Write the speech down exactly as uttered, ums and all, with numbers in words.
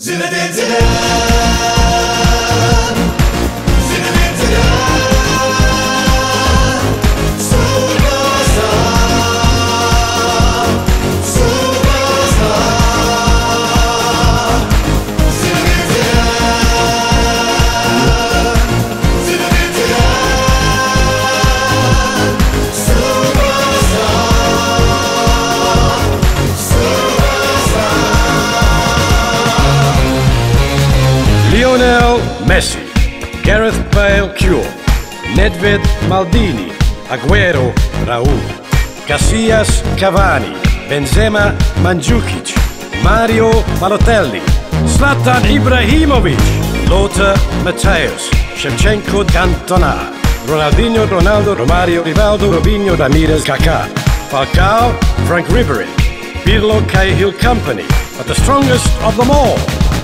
Zinedine Zidane, Zinedine Zidane, superstar, superstar. Zinedine Zidane, Zinedine Zidane, superstar, superstar. Lionel Messi, Gareth Bale Cure, Nedved Maldini, Aguero Raul, Casillas Cavani, Benzema Mandzukic, Mario Balotelli, Zlatan Ibrahimovic, Lothar Matthäus, Shevchenko Cantona, Ronaldinho Ronaldo Romario Rivaldo Robinho Ramirez Kaká, Falcao Frank Ribery, Pirlo Cahill Company, but the strongest of them all,